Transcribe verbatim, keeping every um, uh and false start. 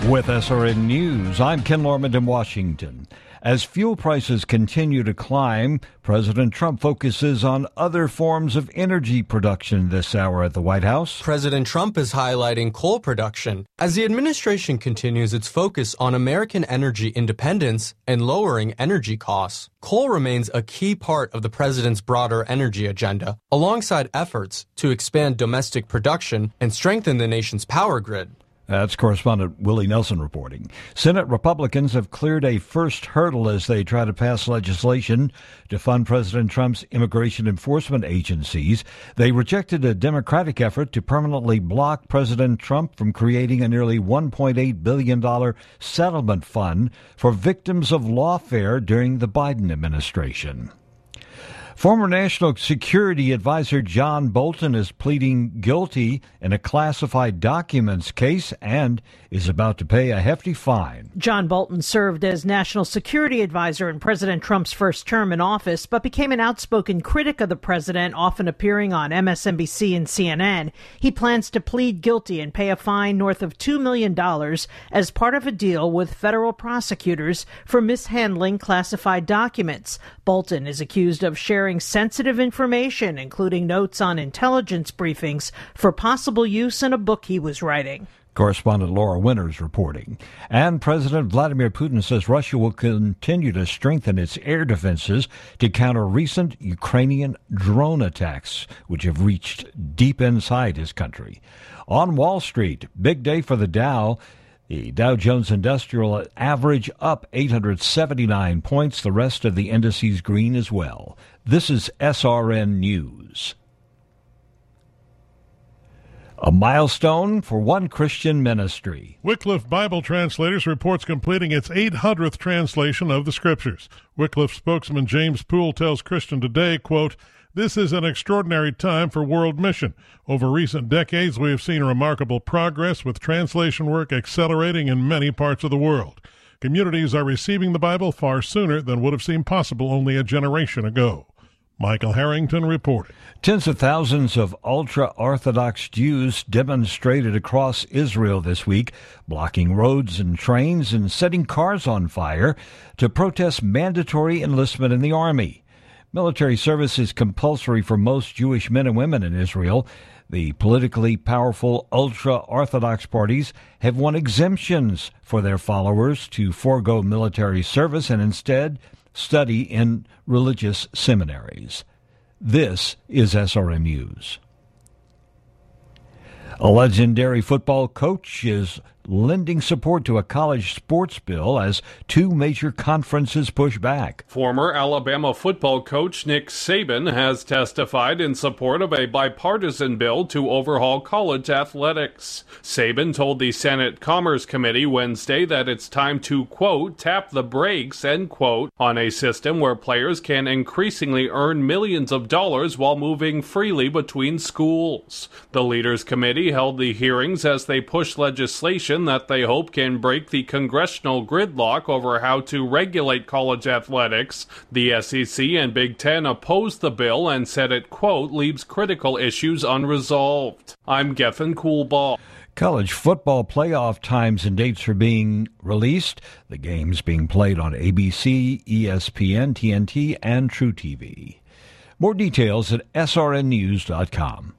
With S R N News, I'm Ken Lorman in Washington. As fuel prices continue to climb, President Trump focuses on other forms of energy production this hour at the White House. President Trump is highlighting coal production as the administration continues its focus on American energy independence and lowering energy costs. Coal remains a key part of the president's broader energy agenda, alongside efforts to expand domestic production and strengthen the nation's power grid. That's correspondent Willie Nelson reporting. Senate Republicans have cleared a first hurdle as they try to pass legislation to fund President Trump's immigration enforcement agencies. They rejected a Democratic effort to permanently block President Trump from creating a nearly one point eight billion dollars settlement fund for victims of lawfare during the Biden administration. Former National Security Advisor John Bolton is pleading guilty in a classified documents case and is about to pay a hefty fine. John Bolton served as National Security Advisor in President Trump's first term in office, but became an outspoken critic of the president, often appearing on M S N B C and C N N. He plans to plead guilty and pay a fine north of two million dollars as part of a deal with federal prosecutors for mishandling classified documents. Bolton is accused of sharing sensitive information, including notes on intelligence briefings, for possible use in a book he was writing. Correspondent Laura Winters reporting. And President Vladimir Putin says Russia will continue to strengthen its air defenses to counter recent Ukrainian drone attacks, which have reached deep inside his country. On Wall Street, big day for the Dow. The Dow Jones Industrial average up eight hundred seventy-nine points. The rest of the indices green as well. This is S R N News. A milestone for one Christian ministry. Wycliffe Bible Translators reports completing its eight hundredth translation of the Scriptures. Wycliffe spokesman James Poole tells Christian Today, quote, "This is an extraordinary time for world mission. Over recent decades, we have seen remarkable progress with translation work accelerating in many parts of the world. Communities are receiving the Bible far sooner than would have seemed possible only a generation ago." Michael Harrington reported. Tens of thousands of ultra-Orthodox Jews demonstrated across Israel this week, blocking roads and trains and setting cars on fire to protest mandatory enlistment in the army. Military service is compulsory for most Jewish men and women in Israel. The politically powerful ultra-Orthodox parties have won exemptions for their followers to forego military service and instead study in religious seminaries. This is S R M News. A legendary football coach is lending support to a college sports bill as two major conferences push back. Former Alabama football coach Nick Saban has testified in support of a bipartisan bill to overhaul college athletics. Saban told the Senate Commerce Committee Wednesday that it's time to, quote, tap the brakes, end quote, on a system where players can increasingly earn millions of dollars while moving freely between schools. The Leaders Committee held the hearings as they pushed legislation that they hope can break the congressional gridlock over how to regulate college athletics. The S E C and Big Ten opposed the bill and said it, quote, leaves critical issues unresolved. I'm Gethin Coolbaugh. College football playoff times and dates are being released. The games being played on A B C, E S P N, T N T, and True T V. More details at S R N news dot com.